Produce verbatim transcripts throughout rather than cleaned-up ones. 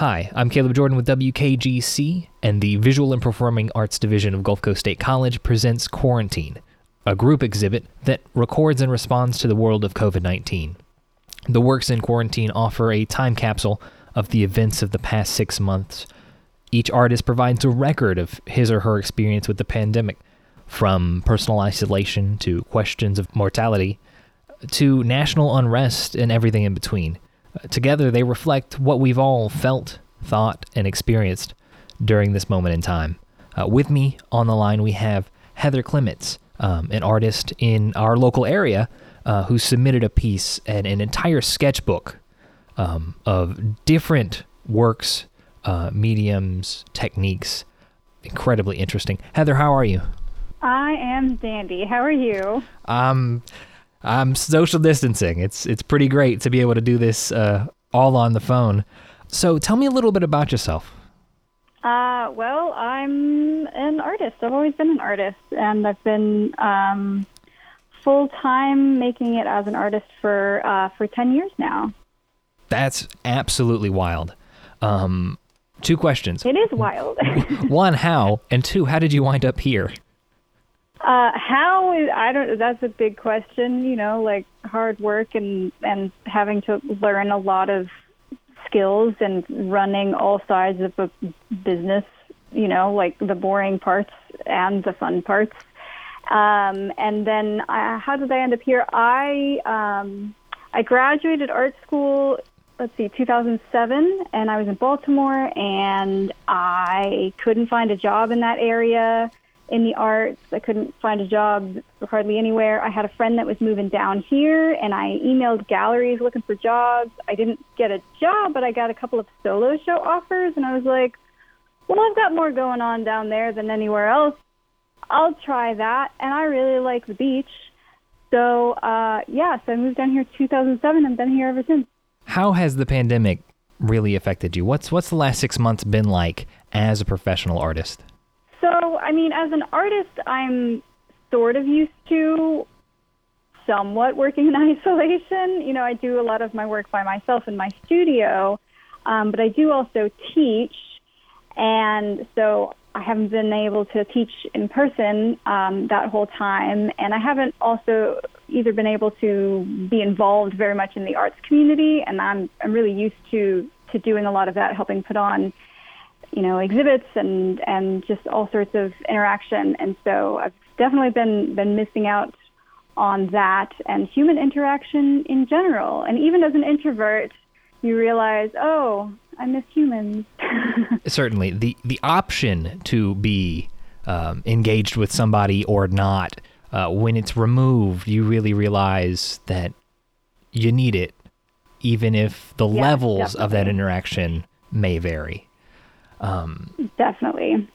Hi, I'm Caleb Jordan with W K G C, and the Visual and Performing Arts Division of Gulf Coast State College presents Quarantine, a group exhibit that records and responds to the world of covid nineteen. The works in Quarantine offer a time capsule of the events of the past six months. Each artist provides a record of his or her experience with the pandemic, from personal isolation to questions of mortality, to national unrest and everything in between. Uh, together, they reflect what we've all felt, thought, and experienced during this moment in time. Uh, with me on the line, we have Heather Clements, um, an artist in our local area uh, who submitted a piece and an entire sketchbook um, of different works, uh, mediums, techniques. Incredibly interesting. Heather, how are you? I am dandy. How are you? Um, I'm social distancing. It's it's pretty great to be able to do this uh, all on the phone. So tell me a little bit about yourself. Uh, well, I'm an artist. I've always been an artist, and I've been um, full-time making it as an artist for uh, for ten years now. That's absolutely wild. Um, two questions. It is wild. One, how? And two, how did you wind up here? Uh, how is, I don't, that's a big question, you know, like hard work and, and having to learn a lot of skills and running all sides of a business, you know, like the boring parts and the fun parts. Um, and then uh, how did I end up here? I, um, I graduated art school, let's see, two thousand seven, and I was in Baltimore, and I couldn't find a job in that area. In the arts, I couldn't find a job hardly anywhere. I had a friend that was moving down here, and I emailed galleries looking for jobs. I didn't get a job, but I got a couple of solo show offers, and I was like, well, I've got more going on down there than anywhere else. I'll try that, and I really like the beach. So, uh, yeah, so I moved down here two thousand seven and been here ever since. How has the pandemic really affected you? What's, what's the last six months been like as a professional artist? So, I mean, as an artist, I'm sort of used to somewhat working in isolation. You know, I do a lot of my work by myself in my studio, um, but I do also teach. And so I haven't been able to teach in person um, that whole time. And I haven't also either been able to be involved very much in the arts community. And I'm, I'm really used to, to doing a lot of that, helping put on you know, exhibits and, and just all sorts of interaction. And so I've definitely been, been missing out on that and human interaction in general. And even as an introvert, you realize, oh, I miss humans. Certainly. The, the option to be um, engaged with somebody or not, uh, when it's removed, you really realize that you need it, even if the yeah, levels definitely. of that interaction may vary. Um, Definitely.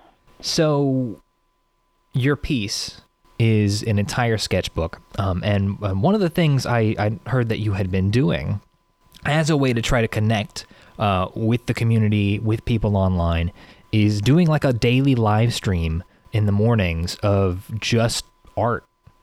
So your piece is an entire sketchbook. Um, and um, one of the things I, I heard that you had been doing as a way to try to connect uh, with the community, with people online, is doing like a daily live stream in the mornings of just art.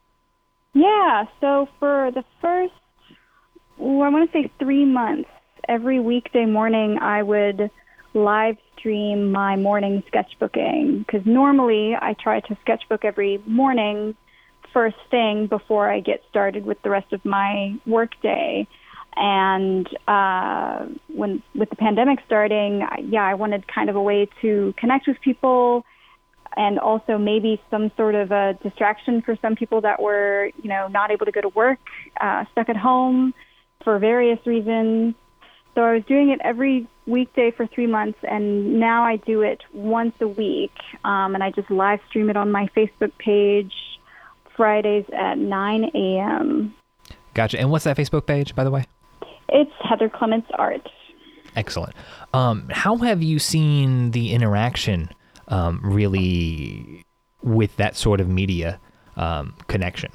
Yeah. So for the first, well, I want to say three months, every weekday morning, I would live stream my morning sketchbooking, because normally I try to sketchbook every morning first thing before I get started with the rest of my work day. And uh, when with the pandemic starting, I, yeah, I wanted kind of a way to connect with people, and also maybe some sort of a distraction for some people that were, you know, not able to go to work, uh, stuck at home for various reasons. So I was doing it every weekday for three months, and now I do it once a week, um, and I just live stream it on my Facebook page Fridays at nine a.m. Gotcha. And what's that Facebook page, by the way? It's Heather Clements Art. Excellent. Um, how have you seen the interaction um, really with that sort of media um, connection?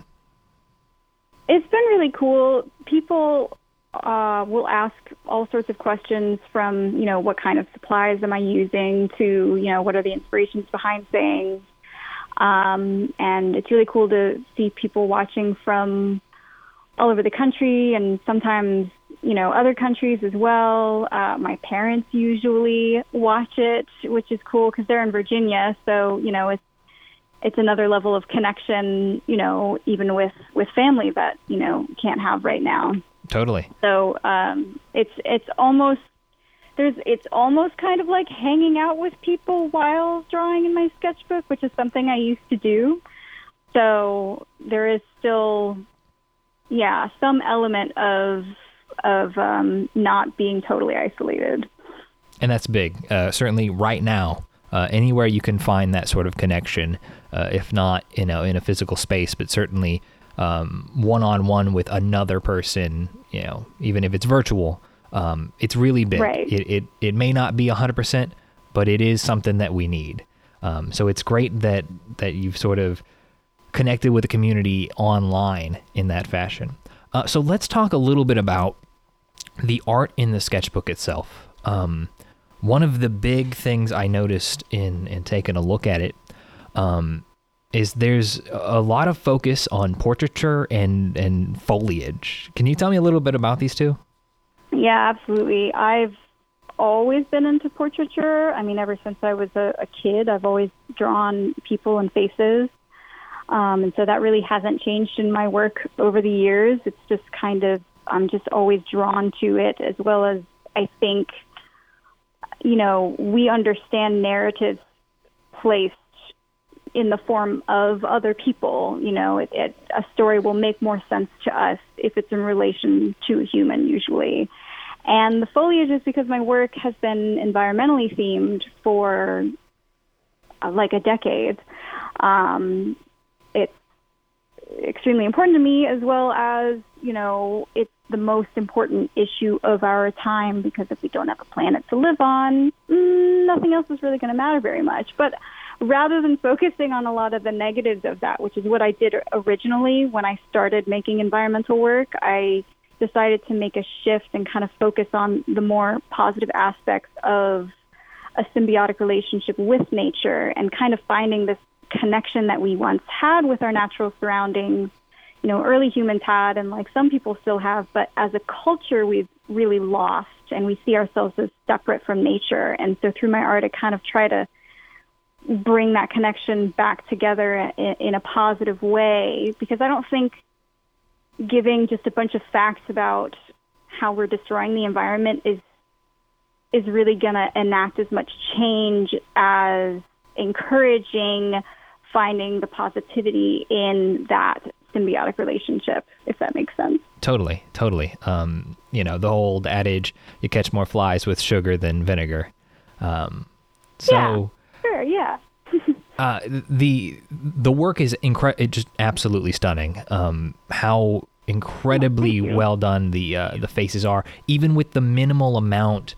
It's been really cool. People uh, will ask all sorts of questions from, you know, what kind of supplies am I using to, you know, what are the inspirations behind things. Um, and it's really cool to see people watching from all over the country, and sometimes you know, other countries as well. Uh, my parents usually watch it, which is cool because they're in Virginia. So, you know, it's it's another level of connection, you know, even with, with family that, you know, can't have right now. Totally. So um, it's it's almost there's it's almost kind of like hanging out with people while drawing in my sketchbook, which is something I used to do. So there is still, yeah, some element of of um, not being totally isolated. And that's big. Uh, certainly right now, uh, anywhere you can find that sort of connection, uh, if not, you know, in a physical space, but certainly um, one-on-one with another person, you know, even if it's virtual, um, it's really big. Right. It, it, it may not be one hundred percent, but it is something that we need. Um, so it's great that, that you've sort of connected with the community online in that fashion. Uh, so let's talk a little bit about the art in the sketchbook itself. Um, one of the big things I noticed in, in taking a look at it um, is there's a lot of focus on portraiture and, and foliage. Can you tell me a little bit about these two? Yeah, absolutely. I've always been into portraiture. I mean, ever since I was a, a kid, I've always drawn people and faces. Um, and so that really hasn't changed in my work over the years. It's just kind of, I'm just always drawn to it, as well as I think, you know, we understand narratives placed in the form of other people. You know, it, it, a story will make more sense to us if it's in relation to a human usually. And the foliage is because my work has been environmentally themed for uh, like a decade. Um, it's extremely important to me, as well as, you know, it's the most important issue of our time, because if we don't have a planet to live on, mm, nothing else is really going to matter very much. But rather than focusing on a lot of the negatives of that, which is what I did originally when I started making environmental work, I decided to make a shift and kind of focus on the more positive aspects of a symbiotic relationship with nature, and kind of finding this connection that we once had with our natural surroundings. You know, early humans had, and like some people still have, but as a culture, we've really lost, and we see ourselves as separate from nature. And so through my art, I kind of try to bring that connection back together in, in a positive way, because I don't think giving just a bunch of facts about how we're destroying the environment is is really going to enact as much change as encouraging finding the positivity in that symbiotic relationship, if that makes sense. Totally, totally. Um, you know, the old adage, you catch more flies with sugar than vinegar. Um, so, yeah, sure, yeah. uh, the the work is incre- it just absolutely stunning. Um, how incredibly oh, well done the uh, the faces are, even with the minimal amount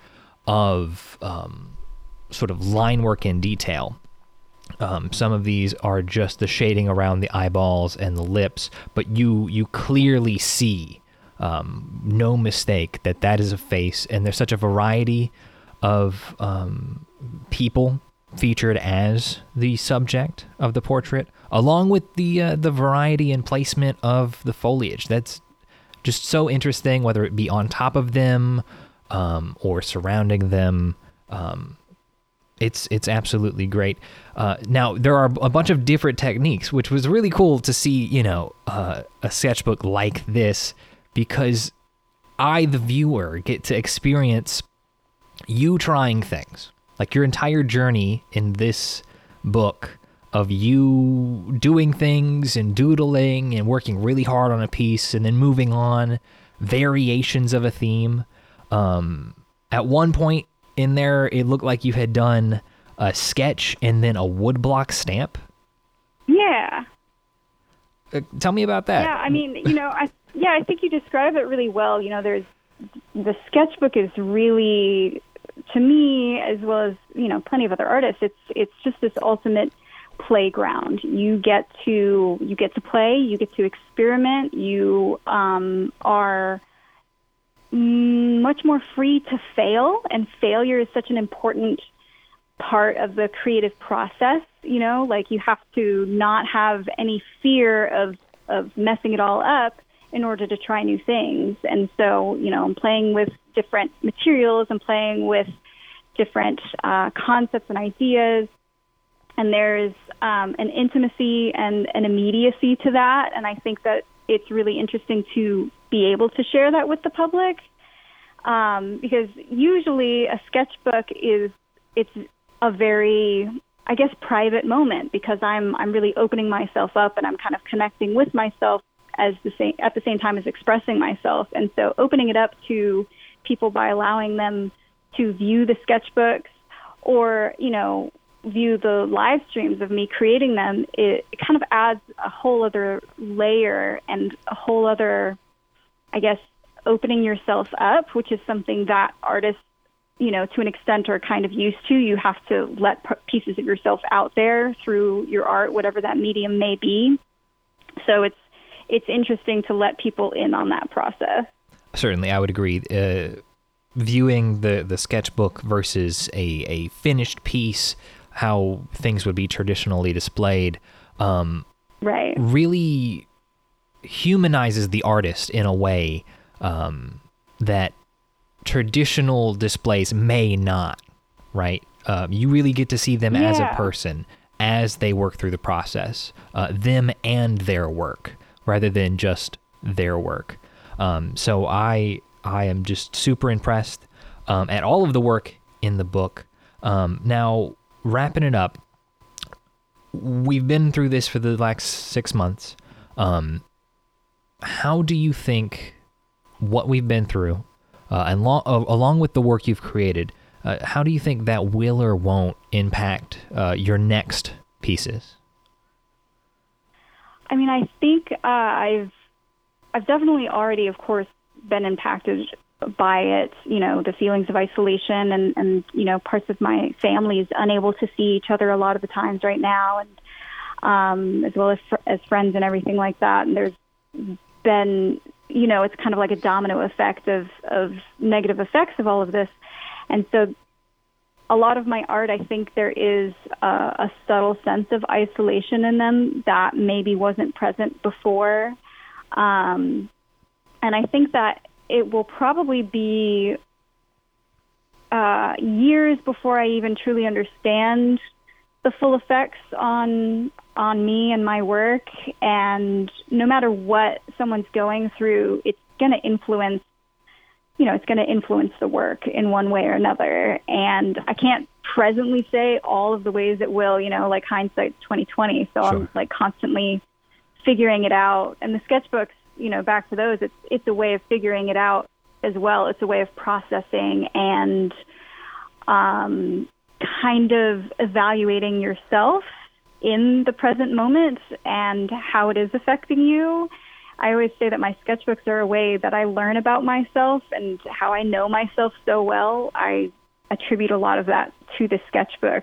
of um, sort of line work and detail. Um, some of these are just the shading around the eyeballs and the lips, but you you clearly see, um, no mistake, that that is a face, and there's such a variety of um, people featured as the subject of the portrait, along with the uh, the variety and placement of the foliage. That's just so interesting, whether it be on top of them um, or surrounding them. Um, It's it's absolutely great. Uh, now, there are a bunch of different techniques, which was really cool to see, you know, uh, a sketchbook like this, because I, the viewer, get to experience you trying things. Like your entire journey in this book of you doing things and doodling and working really hard on a piece and then moving on, variations of a theme. Um, at one point, in there, it looked like you had done a sketch and then a woodblock stamp. Yeah. Uh, tell me about that. Yeah, I mean, you know, I yeah, I think you describe it really well. You know, there's the sketchbook is really, to me, as well as, you know, plenty of other artists, it's it's just this ultimate playground. You get to you get to play, you get to experiment, you um, are much more free to fail, and failure is such an important part of the creative process. You know, like you have to not have any fear of of messing it all up, in order to try new things. And so, you know, I'm playing with different materials, I'm playing with different uh, concepts and ideas. And there's um, an intimacy and an immediacy to that. And I think that it's really interesting to be able to share that with the public. Um, because usually a sketchbook is, it's a very, I guess, private moment, because I'm, I'm really opening myself up and I'm kind of connecting with myself as the same, at the same time as expressing myself. And so opening it up to people by allowing them to view the sketchbooks or, you know, view the live streams of me creating them, it, it kind of adds a whole other layer and a whole other, I guess, opening yourself up, which is something that artists, you know, to an extent are kind of used to. You have to let p- pieces of yourself out there through your art, whatever that medium may be. So it's it's interesting to let people in on that process. Certainly, I would agree. Uh, viewing the, the sketchbook versus a, a finished piece, how things would be traditionally displayed, um, right, really humanizes the artist in a way um, that traditional displays may not, right? Uh, you really get to see them yeah. as a person, as they work through the process, uh, them and their work, rather than just their work. Um, so I I am just super impressed um, at all of the work in the book. Um, now, wrapping it up, we've been through this for the last six months. Um, how do you think what we've been through, uh, and lo- uh, along with the work you've created, uh, how do you think that will or won't impact uh, your next pieces? I mean, I think uh, I've I've definitely already, of course, been impacted by it. You know, the feelings of isolation, and, and you know, parts of my family is unable to see each other a lot of the times right now, and um, as well as fr- as friends and everything like that. And there's been, you know, it's kind of like a domino effect of of negative effects of all of this, and so a lot of my art, I think there is a, a subtle sense of isolation in them that maybe wasn't present before. Um, and I think that it will probably be uh, years before I even truly understand the full effects on on me and my work. And no matter what someone's going through, it's going to influence you know, it's going to influence the work in one way or another. And I can't presently say all of the ways it will, you know, like hindsight's twenty twenty. So sure. I'm like constantly figuring it out. And the sketchbooks, you know, back to those, it's, it's a way of figuring it out as well. It's a way of processing and um, kind of evaluating yourself in the present moment and how it is affecting you. I always say that my sketchbooks are a way that I learn about myself, and how I know myself so well, I attribute a lot of that to the sketchbooks.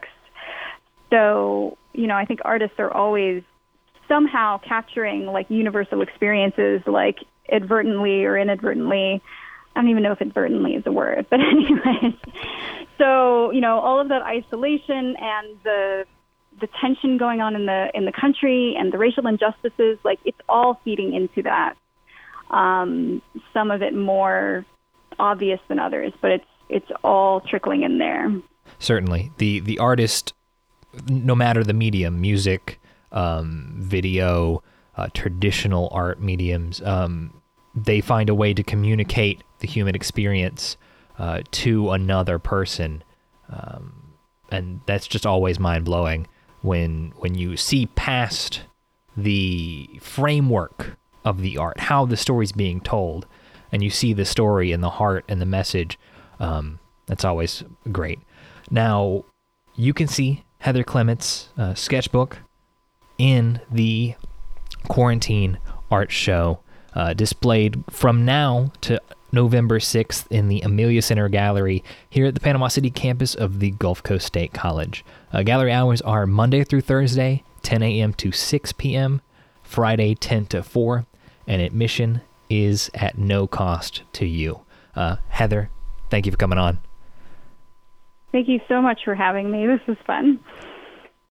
So, you know, I think artists are always somehow capturing like universal experiences, like advertently or inadvertently. I don't even know if advertently is a word, but anyways. So, you know, all of that isolation and the the tension going on in the in the country and the racial injustices, like it's all feeding into that. Um, some of it more obvious than others, but it's it's all trickling in there. Certainly, the the artist, no matter the medium, music, um, video, uh, traditional art mediums, um, they find a way to communicate the human experience uh, to another person, um, and that's just always mind blowing. When when you see past the framework of the art, how the story's being told, and you see the story and the heart and the message, um, that's always great. Now, you can see Heather Clement's uh, sketchbook in the Quarantine Art Show, uh, displayed from now to November sixth in the Amelia Center Gallery here at the Panama City campus of the Gulf Coast State College. Uh, gallery hours are Monday through Thursday, ten a.m. to six p.m., Friday, ten to four, and admission is at no cost to you. Uh, Heather, thank you for coming on. Thank you so much for having me. This was fun.